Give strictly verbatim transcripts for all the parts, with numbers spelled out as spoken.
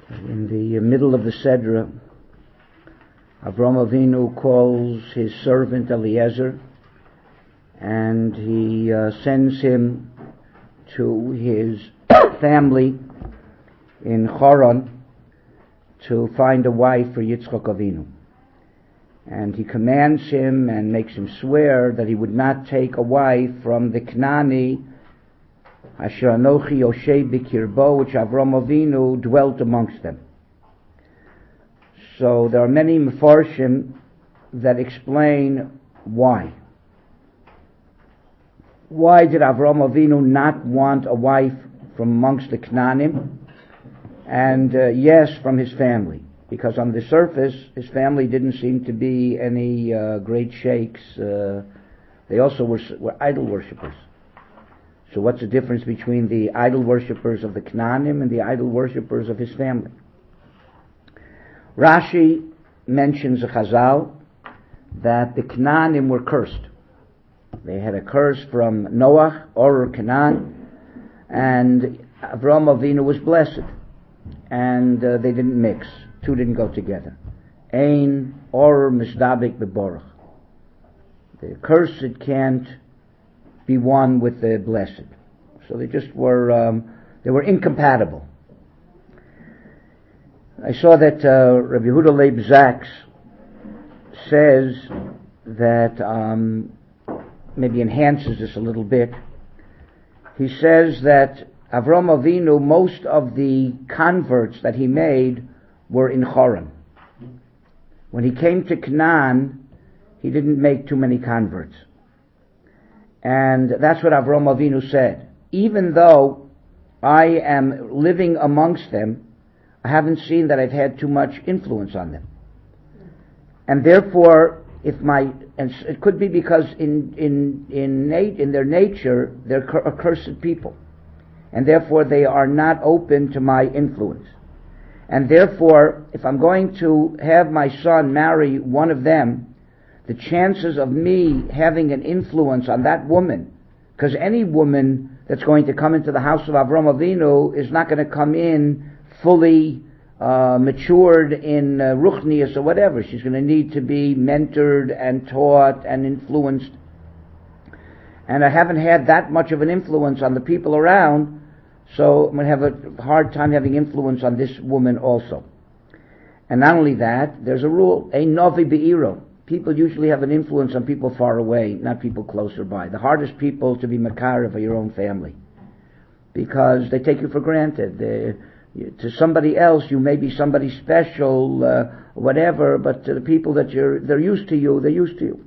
In the middle of the Sedra, Avram Avinu calls his servant Eliezer, and he uh, sends him to his family in Haran to find a wife for Yitzchak Avinu. And he commands him and makes him swear that he would not take a wife from the Knani Asher Anochi Yoshei Bikirbo, which Avram Avinu dwelt amongst them. So there are many Mefarshim that explain why. Why did Avram Avinu not want a wife from amongst the Knanim? And uh, yes, from his family. Because on the surface, his family didn't seem to be any uh, great sheikhs. Uh, they also were, were idol worshippers. So what's the difference between the idol worshippers of the Knanim and the idol worshippers of his family? Rashi mentions a Chazal that the Knanim were cursed. They had a curse from Noach, Ur, Canaan, and Avram Avinu was blessed. And uh, they didn't mix. Two didn't go together. Ein, Ur, Misdabik, Beborach. The cursed can't be one with the blessed. So they just were, um, they were incompatible. I saw that uh, Rabbi Yehuda Leib Zaks says that, um, maybe enhances this a little bit. He says that Avram Avinu, most of the converts that he made were in Haran. When he came to Canaan, he didn't make too many converts. And that's what Avram Avinu said. Even though I am living amongst them, I haven't seen that I've had too much influence on them. And therefore, if my, and it could be because in in in nat- in their nature they're cur- accursed people, and therefore they are not open to my influence. And therefore, if I'm going to have my son marry one of them, the chances of me having an influence on that woman, because any woman that's going to come into the house of Avram Avinu is not going to come in fully uh, matured in uh, Ruchnius or whatever. She's going to need to be mentored and taught and influenced. And I haven't had that much of an influence on the people around, so I'm going to have a hard time having influence on this woman also. And not only that, there's a rule, ein novi be'iro. People usually have an influence on people far away, not people closer by. The hardest people to be makarev are your own family, because they take you for granted. They, to somebody else, you may be somebody special, uh, whatever, but to the people that you're, they're used to you, they're used to you.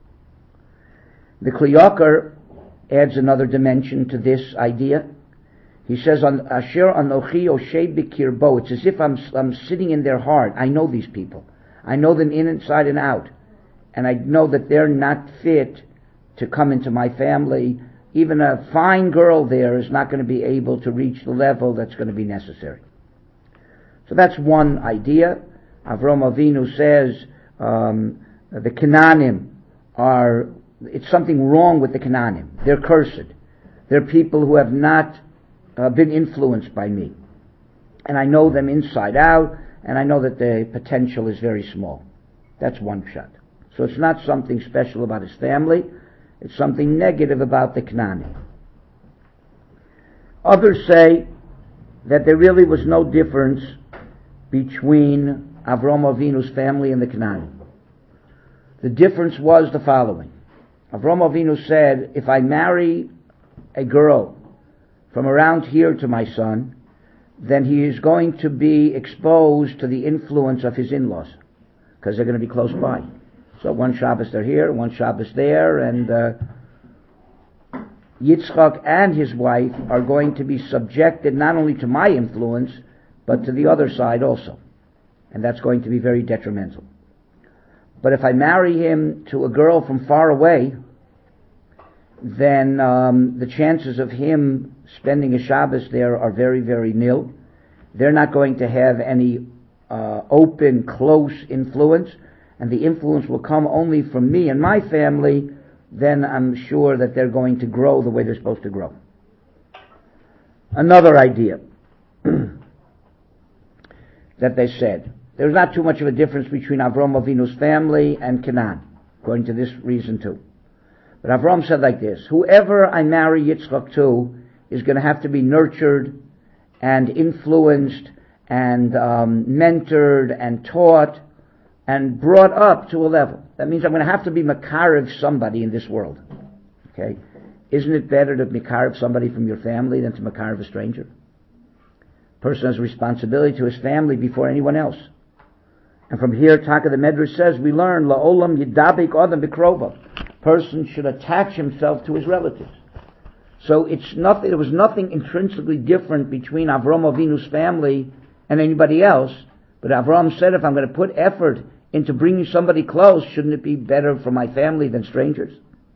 The Kli Yakar adds another dimension to this idea. He says, "On Asher Anochi Yoshei Bikirbo." It's as if I'm I'm sitting in their heart. I know these people. I know them in inside and out, and I know that they're not fit to come into my family. Even a fine girl there is not going to be able to reach the level that's going to be necessary. So that's one idea. Avram Avinu says um, the Canaanim are. It's something wrong with the Canaanim. They're cursed. They're people who have not Uh, been influenced by me, and I know them inside out, and I know that the potential is very small. That's one pshat. So it's not something special about his family, it's something negative about the Knanim. Others say that there really was no difference between Avram Avinu's family and the Knanim. The difference was the following. Avram Avinu said, if I marry a girl from around here to my son, then he is going to be exposed to the influence of his in-laws, because they're going to be close by. So one Shabbos they're here, one Shabbos there, and uh, Yitzchak and his wife are going to be subjected not only to my influence, but to the other side also. And that's going to be very detrimental. But if I marry him to a girl from far away, then um, the chances of him spending a Shabbos there are very, very nil. They're not going to have any uh, open, close influence, and the influence will come only from me and my family. Then I'm sure that they're going to grow the way they're supposed to grow. Another idea. that they said. There's not too much of a difference between Avram Avinu's family and Canaan, according to this reason too. But Avram said like this: whoever I marry Yitzchak to is going to have to be nurtured and influenced and um, mentored and taught and brought up to a level. That means I'm going to have to be makarev somebody in this world. Okay? Isn't it better to makarev somebody from your family than to makarev a stranger? A person has a responsibility to his family before anyone else. And from here, Taka the Medrash says, we learn, La'olam yidabik adam bikrova. Person should attach himself to his relatives. So it's nothing, there was nothing intrinsically different between Avram Avinu's family and anybody else. But Avram said, if I'm going to put effort into bringing somebody close, shouldn't it be better for my family than strangers?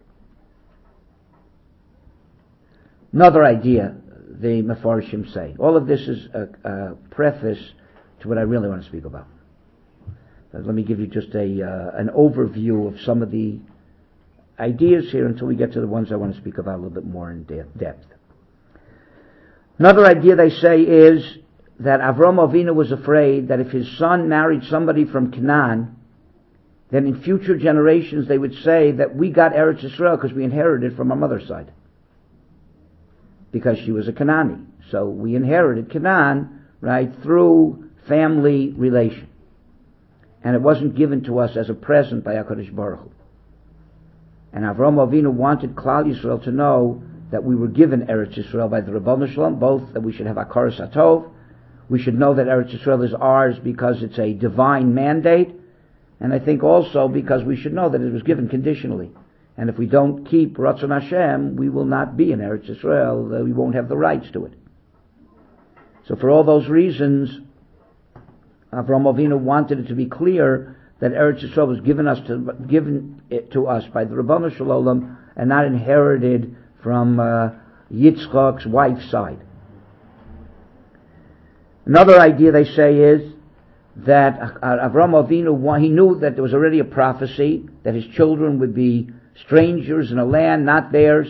Another idea, the Mefarshim say. All of this is a, a preface to what I really want to speak about. Let me give you just a uh, an overview of some of the ideas here until we get to the ones I want to speak about a little bit more in de- depth. Another idea they say is that Avram Avinu was afraid that if his son married somebody from Canaan, then in future generations they would say that we got Eretz Yisrael because we inherited from our mother's side. Because she was a Canaanite. So we inherited Canaan, right, through family relation. And it wasn't given to us as a present by HaKadosh Baruch Hu. And Avram Avinu wanted Klal Yisrael to know that we were given Eretz Yisrael by the Rabbanu Shalom, both that we should have Hakaras HaTov, we should know that Eretz Yisrael is ours because it's a divine mandate, and I think also because we should know that it was given conditionally. And if we don't keep Ratzon Hashem, we will not be in Eretz Yisrael, we won't have the rights to it. So for all those reasons, Avram Avinu wanted it to be clear that Eretz Yisrael was given us to given it to us by the Rabbanu Shalom and not inherited from uh, Yitzchak's wife's side. Another idea they say is that Avram Avinu, he knew that there was already a prophecy that his children would be strangers in a land not theirs,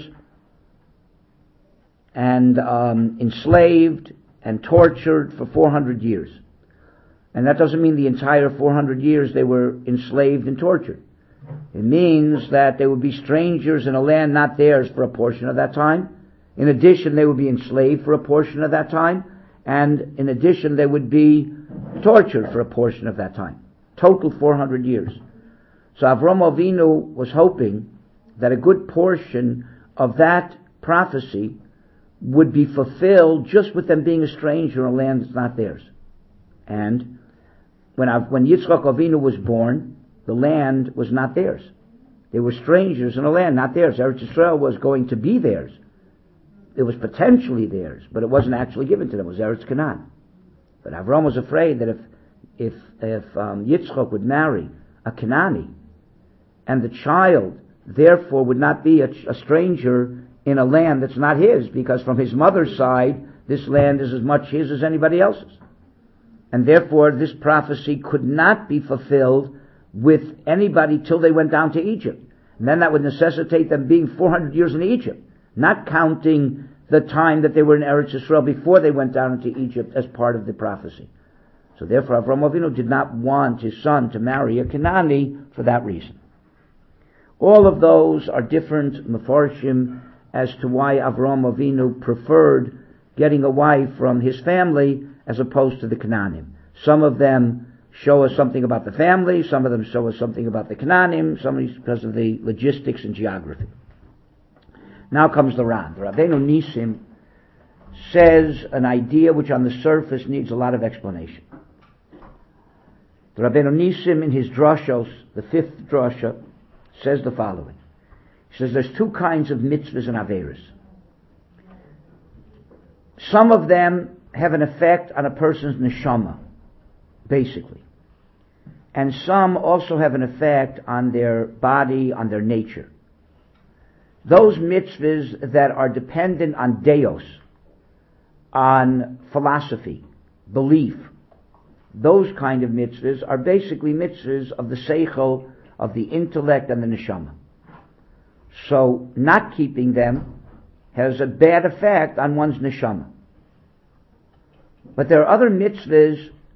and um, enslaved and tortured for four hundred years. And that doesn't mean the entire four hundred years they were enslaved and tortured. It means that they would be strangers in a land not theirs for a portion of that time. In addition, they would be enslaved for a portion of that time. And in addition, they would be tortured for a portion of that time. Total four hundred years. So Avram Avinu was hoping that a good portion of that prophecy would be fulfilled just with them being a stranger in a land that's not theirs. And when when Yitzchak Avinu was born, the land was not theirs. They were strangers in a land not theirs. Eretz Yisrael was going to be theirs. It was potentially theirs, but it wasn't actually given to them. It was Eretz Canaan. But Avram was afraid that if if if um, Yitzchak would marry a Canaanite, and the child therefore would not be a, a stranger in a land that's not his, because from his mother's side, this land is as much his as anybody else's. And therefore, this prophecy could not be fulfilled with anybody till they went down to Egypt. And then that would necessitate them being four hundred years in Egypt, not counting the time that they were in Eretz Yisrael before they went down into Egypt as part of the prophecy. So therefore, Avram Avinu did not want his son to marry a Canaanite for that reason. All of those are different Mefarshim as to why Avram Avinu preferred getting a wife from his family as opposed to the Canaanim. Some of them show us something about the family, some of them show us something about the Canaanim, some of these because of the logistics and geography. Now comes the Ran. The Rabbeinu Nisim says an idea which on the surface needs a lot of explanation. The Rabbeinu Nisim in his drashos, the fifth drasha, says the following. He says there's two kinds of mitzvahs and averos. Some of them have an effect on a person's neshama, basically. And some also have an effect on their body, on their nature. Those mitzvahs that are dependent on deos, on philosophy, belief, those kind of mitzvahs are basically mitzvahs of the seichel, of the intellect and the neshama. So not keeping them has a bad effect on one's neshama. But there are other mitzvahs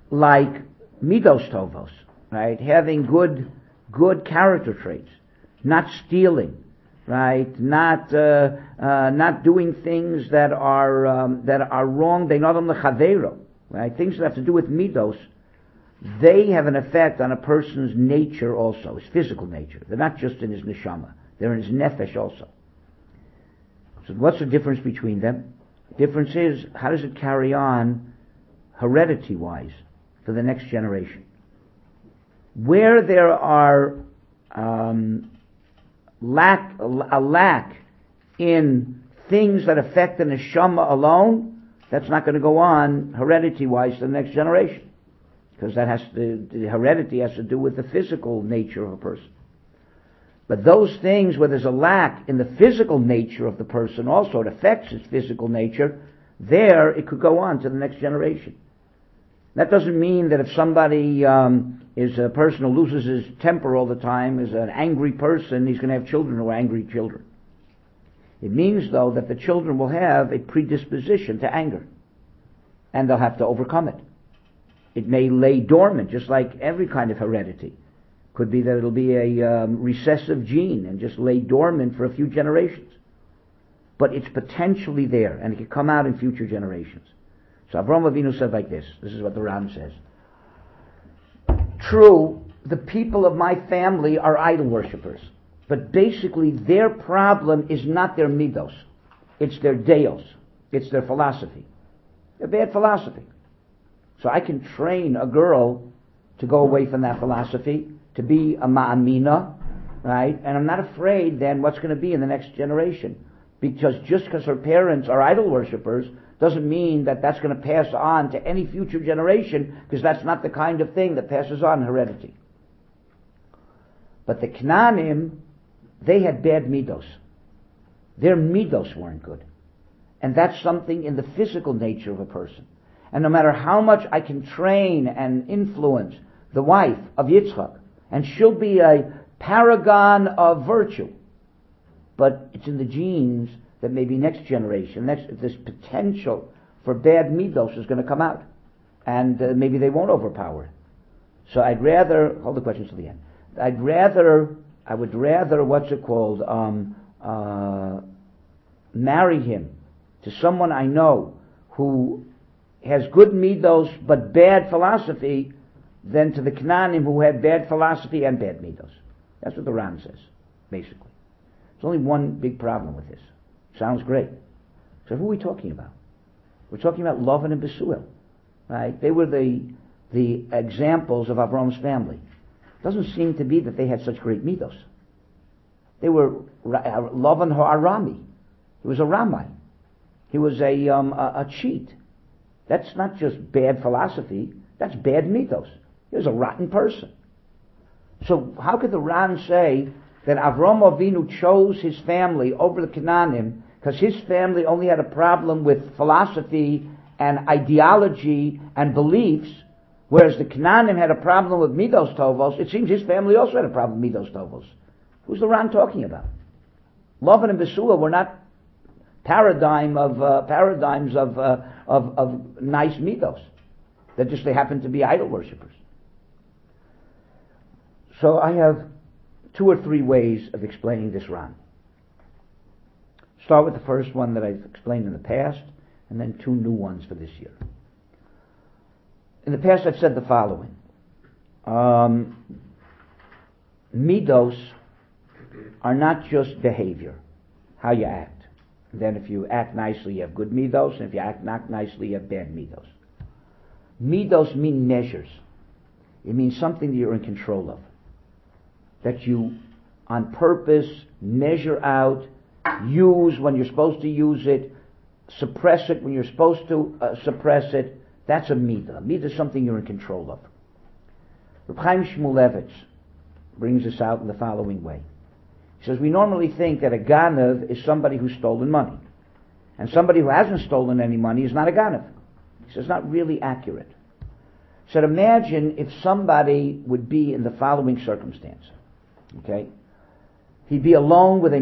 like midos tovos, right? Having good, good character traits, not stealing, right? Not, uh, uh, not doing things that are um, that are wrong. They not on the chavero, right? Things that have to do with midos. They have an effect on a person's nature also, his physical nature. They're not just in his neshama; they're in his nefesh also. So, what's the difference between them? The difference is, how does it carry on, heredity-wise, for the next generation? Where there are um, lack a lack in things that affect the neshama alone, that's not going to go on heredity-wise to the next generation, because that has to, the heredity has to do with the physical nature of a person. But those things where there's a lack in the physical nature of the person, also it affects his physical nature, there it could go on to the next generation. That doesn't mean that if somebody um, is a person who loses his temper all the time, is an angry person, he's going to have children who are angry children. It means, though, that the children will have a predisposition to anger, and they'll have to overcome it. It may lay dormant, just like every kind of heredity. Could be that it'll be a um, recessive gene and just lay dormant for a few generations. But it's potentially there, and it can come out in future generations. So Avraham Avinu said like this. This is what the Ram says. True, the people of my family are idol worshippers, but basically their problem is not their midos. It's their deos. It's their philosophy. Their bad philosophy. So I can train a girl to go away from that philosophy, to be a ma'amina, right? And I'm not afraid then what's going to be in the next generation. Because just because her parents are idol worshippers doesn't mean that that's going to pass on to any future generation, because that's not the kind of thing that passes on in heredity. But the Knaanim, they had bad midos. Their midos weren't good. And that's something in the physical nature of a person. And no matter how much I can train and influence the wife of Yitzchak, and she'll be a paragon of virtue, but it's in the genes that maybe next generation, next, this potential for bad midos is going to come out, and uh, maybe they won't overpower it. So I'd rather hold the questions to the end. I'd rather, I would rather, what's it called, um, uh, marry him to someone I know who has good midos but bad philosophy, than to the Knaanim who had bad philosophy and bad midos. That's what the Ram says, basically. There's only one big problem with this. Sounds great. So who are we talking about? We're talking about Lavan and Besuel, right? They were the the examples of Avram's family. It doesn't seem to be that they had such great midos. They were Lavan Ha'arami. He was a Ramai. He was a, um, a a cheat. That's not just bad philosophy. That's bad midos. He was a rotten person. So how could the Ram say that Avram Avinu chose his family over the Knaanim because his family only had a problem with philosophy and ideology and beliefs, whereas the Knaanim had a problem with midos tovos? It seems his family also had a problem with midos tovos. Who's the Ram talking about? Lavan and Besuel were not paradigm of uh, paradigms of, uh, of of nice midos. That just they happen to be idol worshippers. So I have two or three ways of explaining this Ram. Start with the first one that I've explained in the past, and then two new ones for this year. In the past I've said the following. Um, midos are not just behavior, how you act. And then if you act nicely, you have good midos, and if you act not nicely, you have bad midos. Midos mean measures. It means something that you're in control of. That you, on purpose, measure out, use when you're supposed to use it, suppress it when you're supposed to uh, suppress it. That's a midah. A midah is something you're in control of. Reb Chaim Shmulevitz brings this out in the following way. He says, we normally think that a ganav is somebody who's stolen money. And somebody who hasn't stolen any money is not a ganav. He says, not really accurate. He said, imagine if somebody would be in the following circumstance. Okay? He'd be alone with a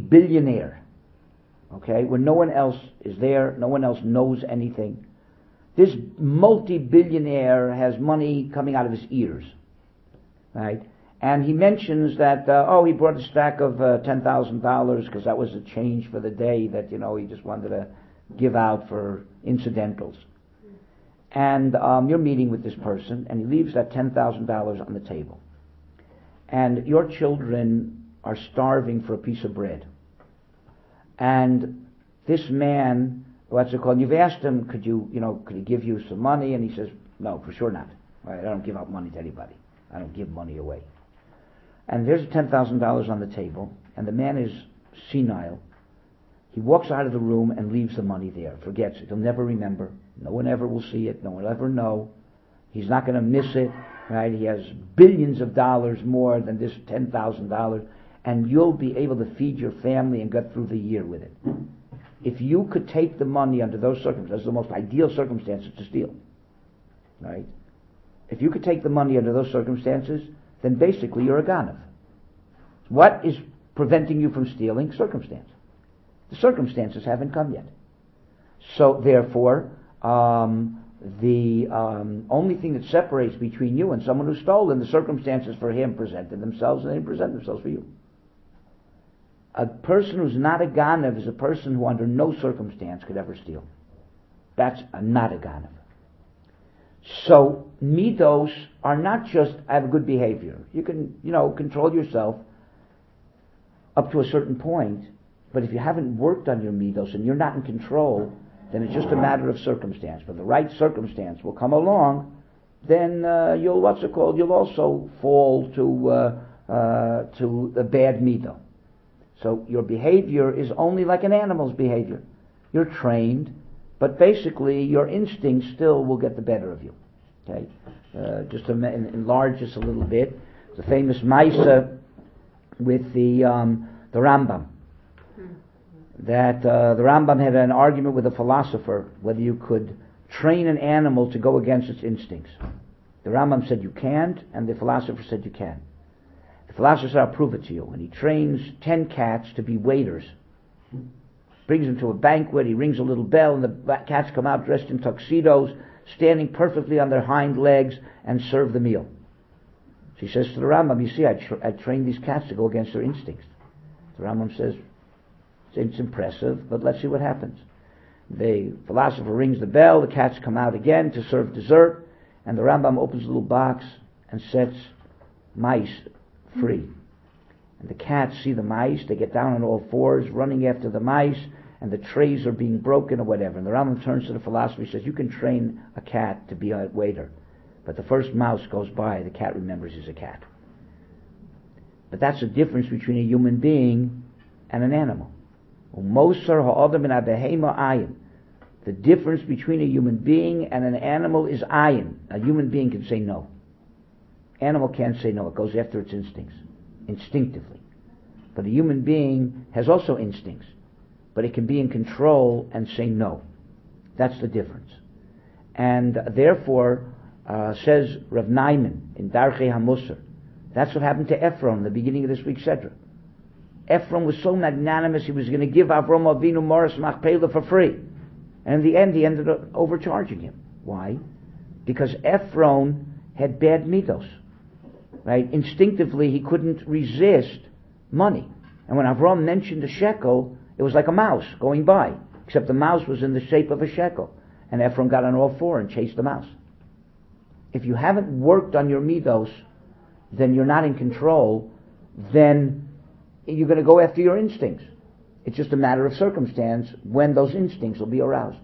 multi-billionaire. Okay? When no one else is there, no one else knows anything. This multi-billionaire has money coming out of his ears, right? And he mentions that, uh, oh, he brought a stack of uh, ten thousand dollars because that was the change for the day that, you know, he just wanted to give out for incidentals. And um, you're meeting with this person, and he leaves that ten thousand dollars on the table. And your children are starving for a piece of bread. And this man, what's it called? You've asked him, could you, you know, could he give you some money? And he says, no, for sure not. Right? I don't give out money to anybody. I don't give money away. And there's ten thousand dollars on the table, and the man is senile. He walks out of the room and leaves the money there, forgets it. He'll never remember. No one ever will see it. No one will ever know. He's not going to miss it, right? He has billions of dollars more than this ten thousand dollars, and you'll be able to feed your family and get through the year with it. If you could take the money under those circumstances, the most ideal circumstances to steal, right? If you could take the money under those circumstances, then basically you're a ganav. What is preventing you from stealing? Circumstance. The circumstances haven't come yet. So therefore, um, the um, only thing that separates between you and someone who's stolen, the circumstances for him presented themselves and they didn't present themselves for you. A person who's not a ganav is a person who under no circumstance could ever steal. That's a, not a ganav. So midos are not just have good behavior. You can, you know, control yourself up to a certain point, but if you haven't worked on your midos and you're not in control, then it's just a matter of circumstance. But the right circumstance will come along, then uh, you'll, what's it called, you'll also fall to uh, uh, to the bad mido. So your behavior is only like an animal's behavior. You're trained, but basically your instincts still will get the better of you. Okay, uh, just to enlarge this a little bit, the famous Maisa with the um, the Rambam. That uh, the Rambam had an argument with a philosopher whether you could train an animal to go against its instincts. The Rambam said you can't, and the philosopher said you can. The philosopher said, I'll prove it to you. And he trains ten cats to be waiters. Brings them to a banquet, he rings a little bell, and the cats come out dressed in tuxedos, standing perfectly on their hind legs, and serve the meal. She says to the Rambam, you see, I, tra- I trained these cats to go against their instincts. The Rambam says, it's impressive, but let's see what happens. The philosopher rings the bell, the cats come out again to serve dessert, and the Rambam opens a little box and sets mice free. And the cats see the mice, they get down on all fours, running after the mice, and the trays are being broken or whatever. And the Rambam turns to the philosopher and says, you can train a cat to be a waiter, but the first mouse goes by, the cat remembers he's a cat. But that's the difference between a human being and an animal. The difference between a human being and an animal is ayin. A human being can say no. Animal can't say no. It goes after its instincts, instinctively. But a human being has also instincts, but it can be in control and say no. That's the difference. And therefore, uh, says Rav Naiman in Darchei HaMusar, that's what happened to Ephron in the beginning of this week's Sedra. Ephron was so magnanimous, he was going to give Avram Avinu Moras Machpelah for free. And in the end, he ended up overcharging him. Why? Because Ephron had bad midos. Right? Instinctively, he couldn't resist money. And when Avram mentioned a shekel, it was like a mouse going by, except the mouse was in the shape of a shekel. And Ephron got on all four and chased the mouse. If you haven't worked on your midos, then you're not in control, then you're going to go after your instincts. It's just a matter of circumstance when those instincts will be aroused.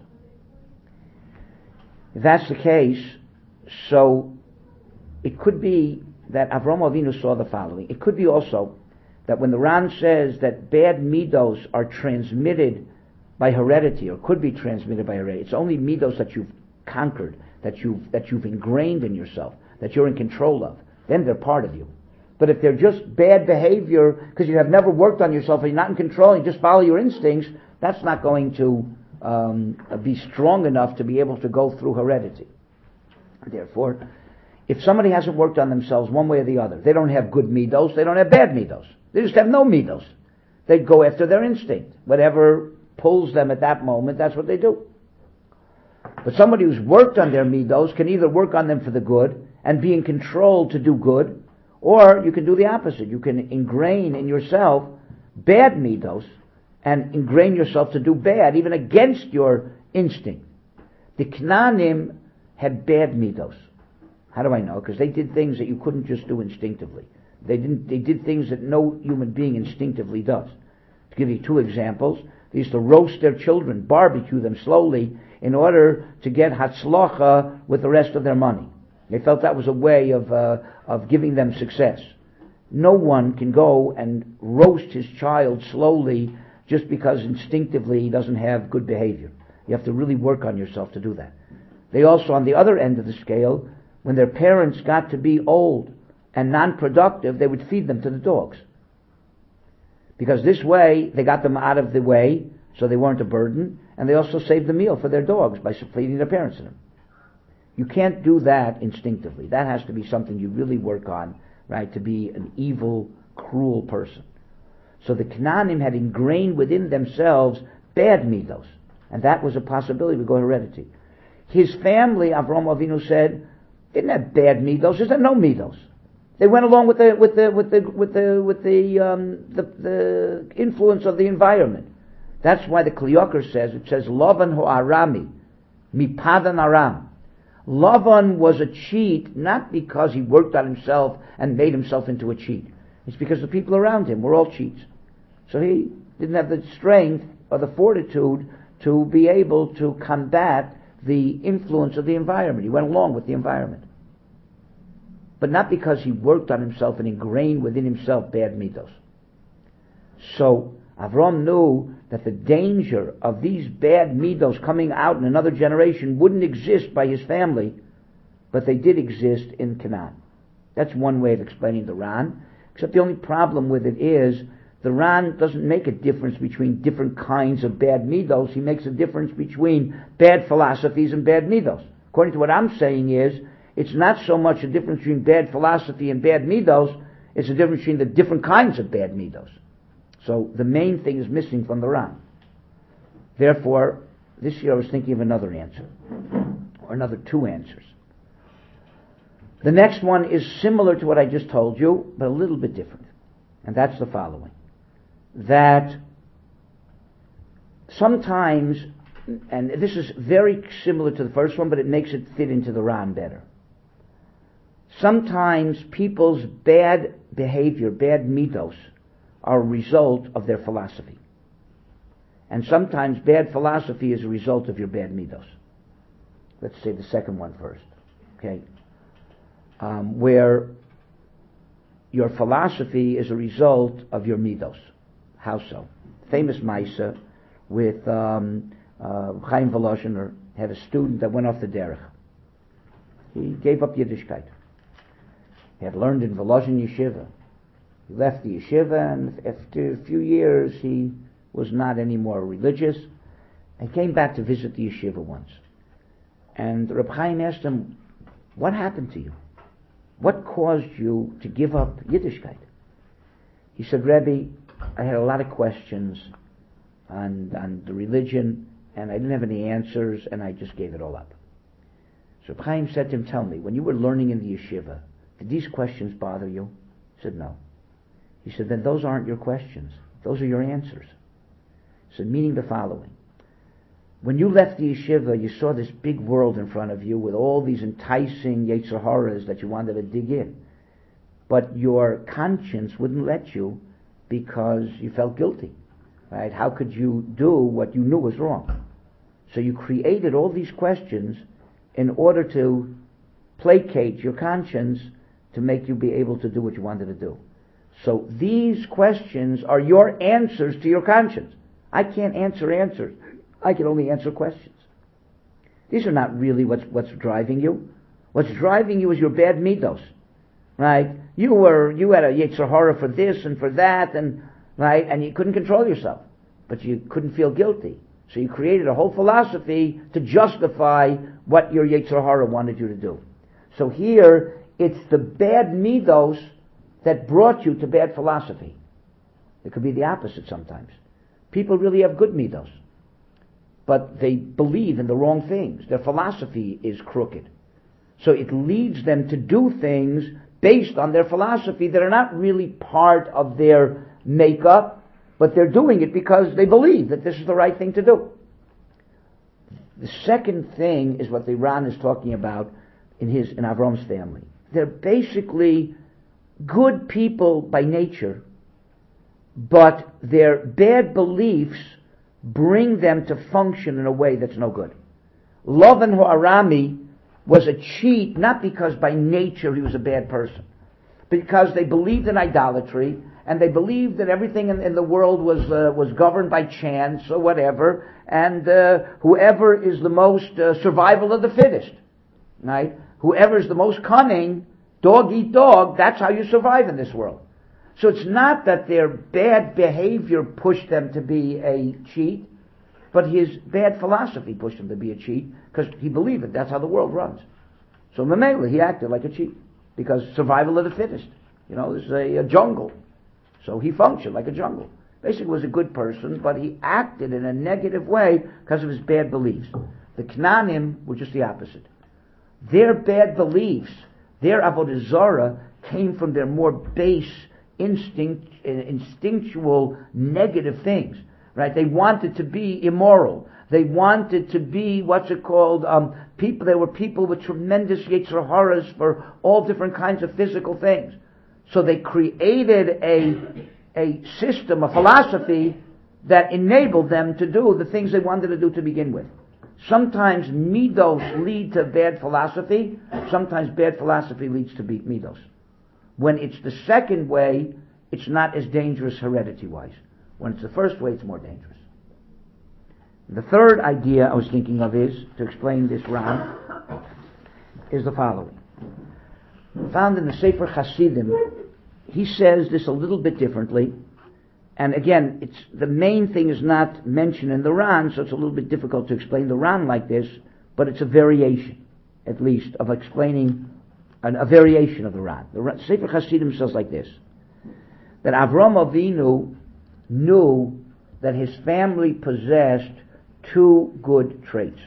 If that's the case, so it could be that Avraham Avinu saw the following. It could be also that when the Ran says that bad midos are transmitted by heredity, or could be transmitted by heredity, it's only midos that you've conquered, that you've that you've ingrained in yourself, that you're in control of. Then they're part of you. But if they're just bad behavior because you have never worked on yourself and you're not in control and you just follow your instincts, that's not going to um, be strong enough to be able to go through heredity. Therefore, if somebody hasn't worked on themselves one way or the other, they don't have good midos, they don't have bad midos. They just have no midos. They go after their instinct. Whatever pulls them at that moment, that's what they do. But somebody who's worked on their midos can either work on them for the good and be in control to do good, or you can do the opposite. You can ingrain in yourself bad midos and ingrain yourself to do bad, even against your instinct. The Knaanim had bad midos. How do I know? Because they did things that you couldn't just do instinctively. They didn't. They did things that no human being instinctively does. To give you two examples, they used to roast their children, barbecue them slowly, in order to get hatzlacha with the rest of their money. They felt that was a way of uh, of giving them success. No one can go and roast his child slowly just because instinctively he doesn't have good behavior. You have to really work on yourself to do that. They also, on the other end of the scale, when their parents got to be old and non-productive, they would feed them to the dogs. Because this way, they got them out of the way, so they weren't a burden, and they also saved the meal for their dogs by feeding their parents to them. You can't do that instinctively. That has to be something you really work on, right, to be an evil, cruel person. So the Knaanim had ingrained within themselves bad midos, and that was a possibility to go heredity. His family, Avraham Avinu said, didn't have bad midos, just had no midos. They went along with the with the with the with the with the um, the, the influence of the environment. That's why the Kli Yakar says, it says Lavan ho Arami mipadan Aram. Lavan was a cheat not because he worked on himself and made himself into a cheat. It's because the people around him were all cheats. So he didn't have the strength or the fortitude to be able to combat the influence of the environment. He went along with the environment. But not because he worked on himself and ingrained within himself bad midos. So Avram knew that the danger of these bad midos coming out in another generation wouldn't exist by his family, but they did exist in Canaan. That's one way of explaining the Ran, except the only problem with it is the Ran doesn't make a difference between different kinds of bad midos. He makes a difference between bad philosophies and bad midos. According to what I'm saying is, it's not so much a difference between bad philosophy and bad midos, it's a difference between the different kinds of bad midos. So the main thing is missing from the Ran. Therefore, this year I was thinking of another answer, or another two answers. The next one is similar to what I just told you, but a little bit different. And that's the following. That sometimes, and this is very similar to the first one, but it makes it fit into the Ran better. Sometimes people's bad behavior, bad midos, are a result of their philosophy. And sometimes bad philosophy is a result of your bad midos. Let's say the second one first. Okay? Um, where your philosophy is a result of your midos. How so? Famous Maisa with um, uh, Chaim Volozhiner had a student that went off the derech. He gave up Yiddishkeit. He had learned in Volozhin Yeshiva. He left the yeshiva, and after a few years he was not any more religious. He came back to visit the yeshiva once. And Reb Chaim asked him, what happened to you? What caused you to give up Yiddishkeit? He said, Rebbe, I had a lot of questions on, on the religion, and I didn't have any answers, and I just gave it all up. So Reb Chaim said to him, tell me, when you were learning in the yeshiva, did these questions bother you? He said, no. He said, then those aren't your questions. Those are your answers. He said, meaning the following. When you left the yeshiva, you saw this big world in front of you with all these enticing Yetzer Haras that you wanted to dig in. But your conscience wouldn't let you because you felt guilty. Right? How could you do what you knew was wrong? So you created all these questions in order to placate your conscience to make you be able to do what you wanted to do. So these questions are your answers to your conscience. I can't answer answers. I can only answer questions. These are not really what's what's driving you. What's driving you is your bad midos, right? You were you had a Yetzer Hara for this and for that, and right, and you couldn't control yourself, but you couldn't feel guilty. So you created a whole philosophy to justify what your Yetzer Hara wanted you to do. So here it's the bad midos that brought you to bad philosophy. It could be the opposite sometimes. People really have good midos, but they believe in the wrong things. Their philosophy is crooked. So it leads them to do things based on their philosophy that are not really part of their makeup, but they're doing it because they believe that this is the right thing to do. The second thing is what the Ran is talking about in his in Avram's family. They're basically good people by nature, but their bad beliefs bring them to function in a way that's no good. Lavan Ha'arami was a cheat, not because by nature he was a bad person, but because they believed in idolatry, and they believed that everything in, in the world was uh, was governed by chance or whatever, and uh, whoever is the most uh, survival of the fittest, right? Whoever is the most cunning, dog eat dog, that's how you survive in this world. So it's not that their bad behavior pushed them to be a cheat, but his bad philosophy pushed him to be a cheat, because he believed it. That's how the world runs. So Mamela, he acted like a cheat, because survival of the fittest. You know, this is a, a jungle. So he functioned like a jungle. Basically was a good person, but he acted in a negative way because of his bad beliefs. The Knaanim were just the opposite. Their bad beliefs, their Avodah Zarah, came from their more base, instinct, instinctual, negative things. Right? They wanted to be immoral. They wanted to be, what's it called, um, people, they were people with tremendous Yetzer Haras for all different kinds of physical things. So they created a, a system, a philosophy that enabled them to do the things they wanted to do to begin with. Sometimes midos lead to bad philosophy. Sometimes bad philosophy leads to midos. When it's the second way, it's not as dangerous heredity-wise. When it's the first way, it's more dangerous. The third idea I was thinking of is, to explain this Ran, is the following. Found in the Sefer Hasidim, he says this a little bit differently, and again, it's the main thing is not mentioned in the Ran, so it's a little bit difficult to explain the Ran like this, but it's a variation, at least, of explaining an, a variation of the Ran. The Ran, Sefer Hasidim says like this, that Avram Avinu knew that his family possessed two good traits.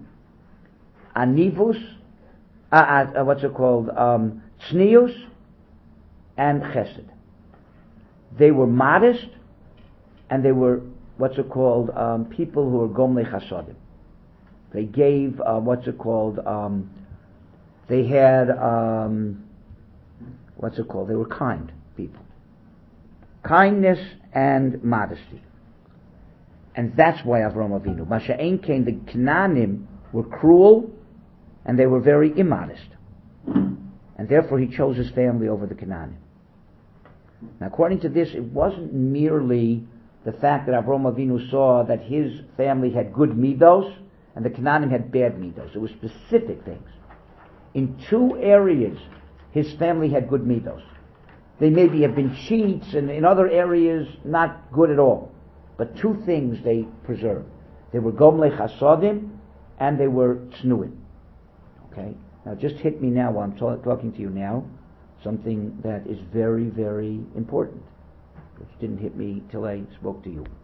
Anivus, uh, uh, what's it called, um, Tznius, and Chesed. They were modest, and they were, what's it called, um, people who were Gomlei Chasadim. They gave, uh, what's it called, um, they had, um, what's it called, they were kind people. Kindness and modesty. And that's why Avram Avinu. Masha'en came, the Knaanim were cruel, and they were very immodest. And therefore he chose his family over the Knaanim. Now according to this, it wasn't merely the fact that Avram Avinu saw that his family had good midos, and the Knaanim had bad midos. It was specific things. In two areas, his family had good midos. They maybe have been cheats, and in other areas, not good at all. But two things they preserved. They were Gomlei Chasadim, and they were Tznuim. Okay? Now just hit me now while I'm ta- talking to you now, something that is very, very important, which didn't hit me till I spoke to you.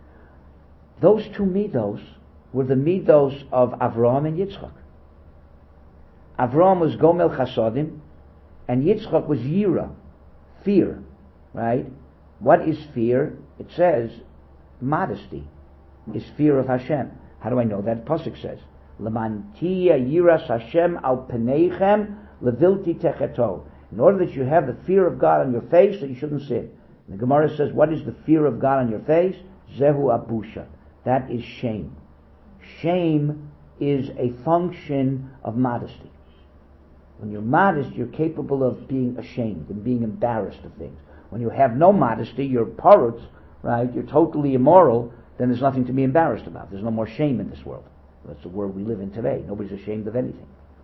Those two midos were the midos of Avraham and Yitzchak. Avraham was Gomel Chasadim, and Yitzchak was Yira, fear, right? What is fear? It says modesty is fear of Hashem. How do I know that? Pasuk says, "Lemantia yiras Hashem al peneichem levilti techeto." In order that you have the fear of God on your face, that you shouldn't sin. And the Gemara says, what is the fear of God on your face? Zehu abusha. That is shame. Shame is a function of modesty. When you're modest, you're capable of being ashamed and being embarrassed of things. When you have no modesty, you're parrots, right? You're totally immoral, then there's nothing to be embarrassed about. There's no more shame in this world. That's the world we live in today. Nobody's ashamed of anything.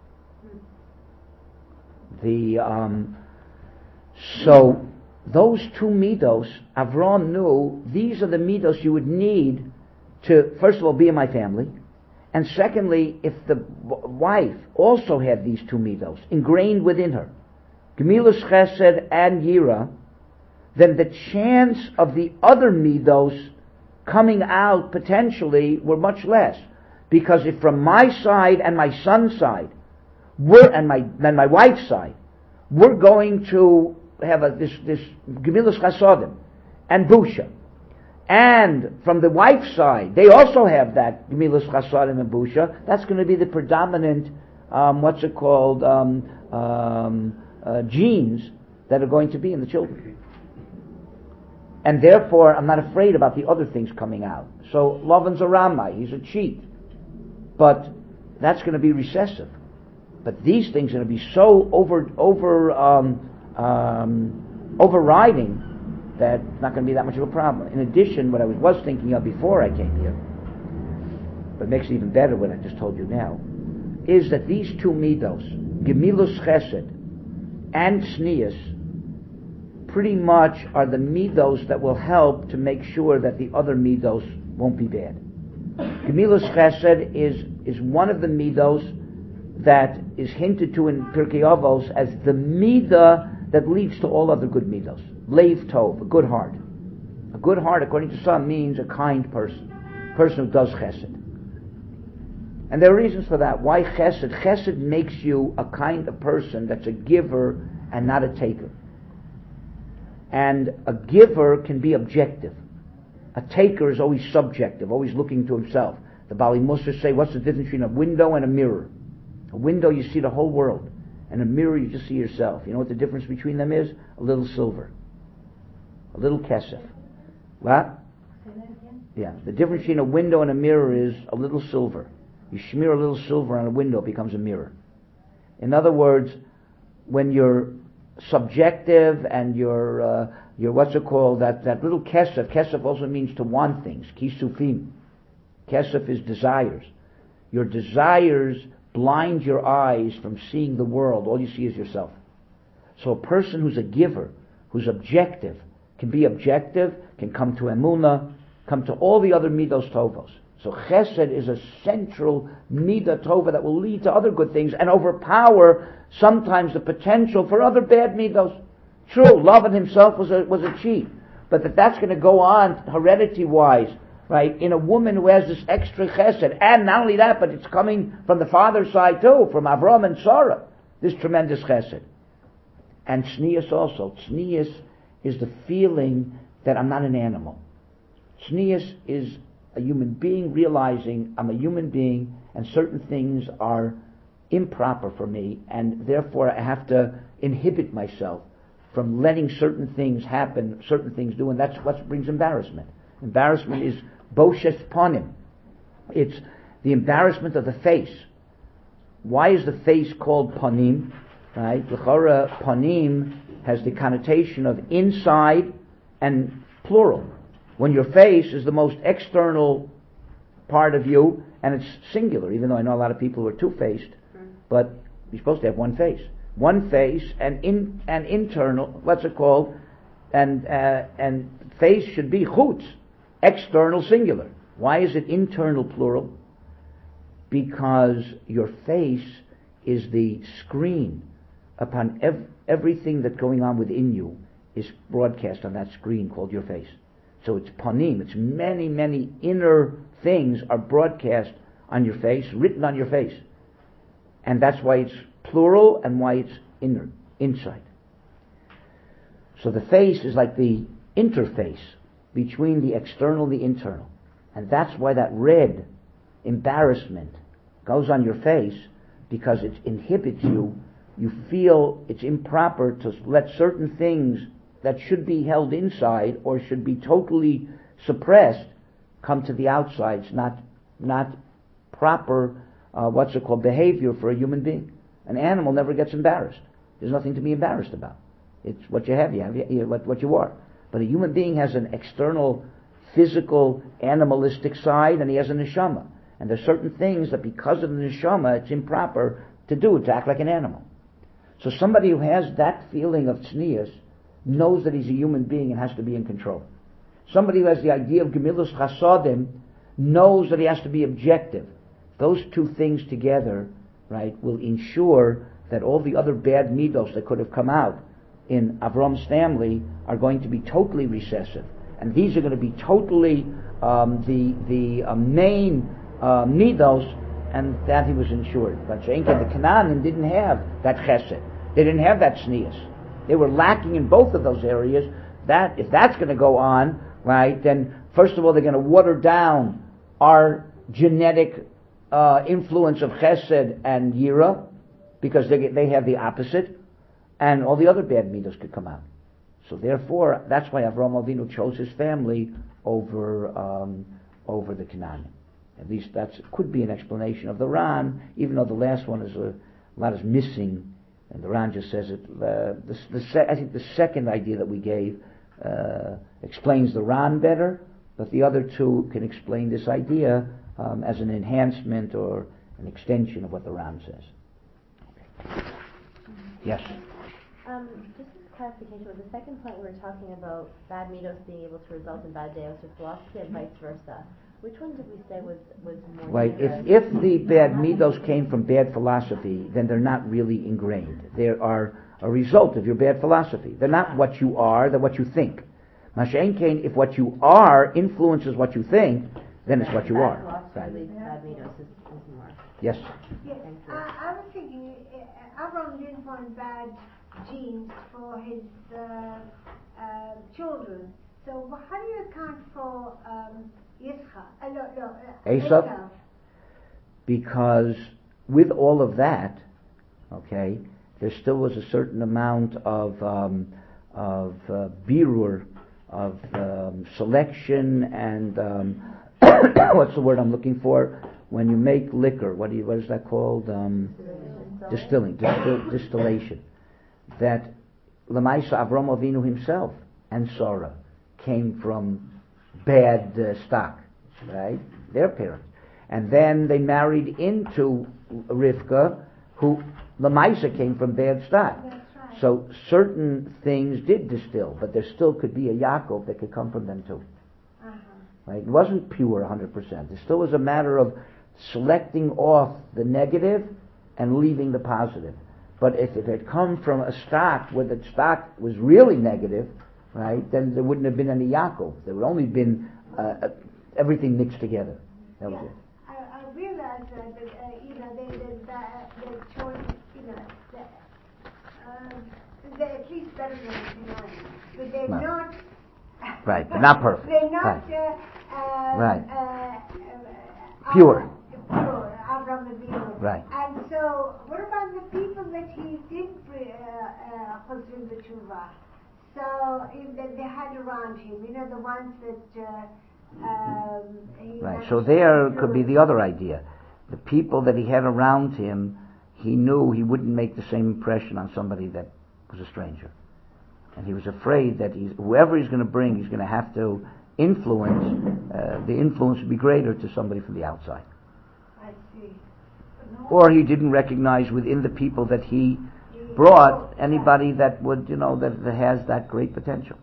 The um, so those two midos, Avram knew these are the midos you would need to, first of all, be in my family, and secondly, if the w- wife also had these two midos ingrained within her, Gemilus Chesed and Yira, then the chance of the other midos coming out potentially were much less. Because if from my side and my son's side, we're, and my and my wife's side, we're going to have a, this this Gemilus Chasodim and Busha, and from the wife's side, they also have that Gemilus Chasodim and Busha. That's going to be the predominant, um, what's it called, um, um, uh, genes that are going to be in the children. And therefore, I'm not afraid about the other things coming out. So, Lavan's a Ramai, he's a cheat. But that's going to be recessive. But these things are going to be so over, over, um, um, overriding that it's not going to be that much of a problem. In addition, what I was, was thinking of before I came here, but makes it even better what I just told you now, is that these two midos, Gemilus Chesed and Tznius, pretty much are the midos that will help to make sure that the other midos won't be bad. Gemilus Chesed is is one of the midos that is hinted to in Pirkei Avos as the midah that leads to all other good midos. Leiv Tov, a good heart. A good heart, according to some, means a kind person, a person who does Chesed. And there are reasons for that. Why Chesed? Chesed makes you a kind of person that's a giver and not a taker. And a giver can be objective. A taker is always subjective, always looking to himself. The Bali Musa say, what's the difference between a window and a mirror? A window, you see the whole world. And a mirror, you just see yourself. You know what the difference between them is? A little silver. A little kesef. What? Yeah. The difference between a window and a mirror is a little silver. You smear a little silver on a window, it becomes a mirror. In other words, when you're subjective and you're, uh, you're what's it called, that, that little kesef, kesef also means to want things, kisufim. Kesef is desires. Your desires blind your eyes from seeing the world. All you see is yourself. So a person who's a giver, who's objective, can be objective, can come to emunah, come to all the other midos tovos. So chesed is a central midah tova that will lead to other good things and overpower sometimes the potential for other bad midos. True, Lavan himself was a was a cheat, but that that's going to go on heredity-wise, right? In a woman who has this extra chesed, and not only that, but it's coming from the father's side too, from Avram and Sarah, this tremendous chesed. And tznius also. Tznius is the feeling that I'm not an animal. Tznius is a human being realizing I'm a human being and certain things are improper for me, and therefore I have to inhibit myself from letting certain things happen, certain things do, and that's what brings embarrassment. Embarrassment is boshes panim. It's the embarrassment of the face. Why is the face called panim? Right? L'chora, panim has the connotation of inside and plural. When your face is the most external part of you, and it's singular, even though I know a lot of people who are two-faced, but you're supposed to have one face. One face and in and internal, what's it called? And uh, and face should be chutz, external singular. Why is it internal plural? Because your face is the screen upon ev- everything that's going on within you is broadcast on that screen called your face. So it's panim, it's many, many inner things are broadcast on your face, written on your face. And that's why it's plural and why it's inner, inside. So the face is like the interface between the external and the internal. And that's why that red embarrassment goes on your face, because it inhibits you. You feel it's improper to let certain things that should be held inside or should be totally suppressed come to the outside. It's not not proper, uh, what's it called, behavior for a human being. An animal never gets embarrassed. There's nothing to be embarrassed about. It's what you have, you have you, what, what you are. But a human being has an external, physical, animalistic side, and he has a neshama. And there's certain things that because of the neshama, it's improper to do, to act like an animal. So somebody who has that feeling of tznius knows that he's a human being and has to be in control. Somebody who has the idea of gemilus chasadim knows that he has to be objective. Those two things together, right, will ensure that all the other bad midos that could have come out in Avram's family are going to be totally recessive. and these are going to be totally um, the the uh, main uh, midos, and that he was insured. But the Canaanim didn't have that chesed. They didn't have that tznius. They were lacking in both of those areas. That if that's going to go on, right, then first of all they're going to water down our genetic uh, influence of chesed and yira, because they they have the opposite, and all the other bad midos could come out. So therefore, that's why Avraham Avinu chose his family over um, over the Canaanim. At least that could be an explanation of the Ran, even though the last one is a, a lot is missing, and the Ran just says it. Uh, the, the se- I think the second idea that we gave uh, explains the Ran better, but the other two can explain this idea um, as an enhancement or an extension of what the Ran says. Okay. Yes. Um, just as clarification, with the second point, we were talking about bad midos being able to result in bad deos or philosophy, and vice versa. Which one did we say was, was more Right. If if the bad midos came from bad philosophy, then they're not really ingrained. They are a result of your bad philosophy. They're not what you are, they're what you think. Masha'en Kain, if what you are influences what you think, then it's what you are. Right. Bad midos is, is more. Yes. Yes. Uh, I was thinking, uh, Abraham didn't want bad genes for his uh, uh, children. So how do you account for um, Yitzchak? Uh, no, no, uh, Esav? Because with all of that, okay, there still was a certain amount of um, of uh, birur, of um, selection, and um, what's the word I'm looking for? When you make liquor, what do you, what is that called? Um, distilling, distil, distillation. That Lamaisa Avram Avinu himself and Sarah came from bad uh, stock, right? Their parents. And then they married into Rivka, who Lamaisa came from bad stock. That's right. So certain things did distill, but there still could be a Yaakov that could come from them too. Uh-huh. Right? It wasn't pure one hundred percent. It still was a matter of selecting off the negative and leaving the positive. But if it had come from a stock where the stock was really negative, right, then there wouldn't have been any Yaakov. There would only been uh, everything mixed together. That was Yeah. it. I, I realized that, that uh, you know, they, they, they, they chose, you know, that, um, they're at least better than the Canadians. But they're No. not... Right, but not perfect. They're not... Right. Uh, uh, Right. Uh, uh, Pure. Pure, Avraham Avinu. Right. And so, what about the people that he didn't chazru the tshuva? So, if that they had around him, you know, the ones that... Uh, um, he Right. So there could be influenced. the other idea. The people that he had around him, he knew he wouldn't make the same impression on somebody that was a stranger. And he was afraid that he's, whoever he's going to bring, he's going to have to influence, uh, the influence would be greater to somebody from the outside. I see. No. Or he didn't recognize within the people that he brought anybody that would, you know, that, that has that great potential.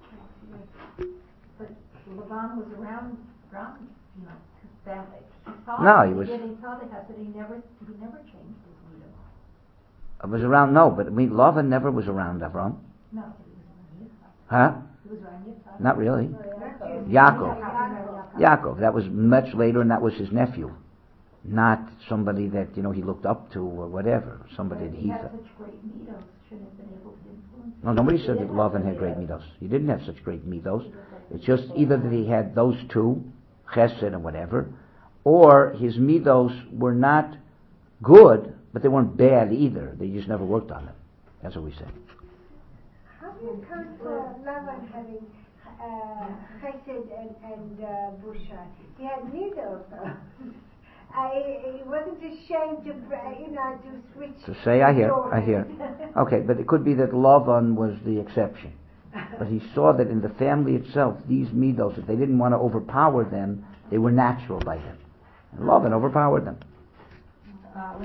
But Lavan was around, around, you know, his family. He saw No, it, he was- He saw the house, but he never, he never changed his leader. It was around, no, but I mean, Lavan never was around Avram. No, he was around Yitzhak. Huh? He was around Yitzhak. Not really. Not Yaakov. Yaakov. Yaakov, that was much later, and that was his nephew. Not somebody that, you know, he looked up to or whatever. Somebody But that he he had thought. such great mitos, shouldn't have been able to influence. No, nobody said that Lavan had great midos. He didn't have such great midos. It's just either that he had those two, chesed and whatever, or his midos were not good, but they weren't bad either. They just never worked on them. That's what we say. How do you account for Lavan having uh, chesed and, and uh, busha? He had neither of them. I, he wasn't ashamed to, uh, you know, to switch. To say, I hear, daughters. I hear. Okay, but it could be that Lavan was the exception. But he saw that in the family itself, these midos, if they didn't want to overpower them, they were natural by them. And Lavan overpowered them. Uh,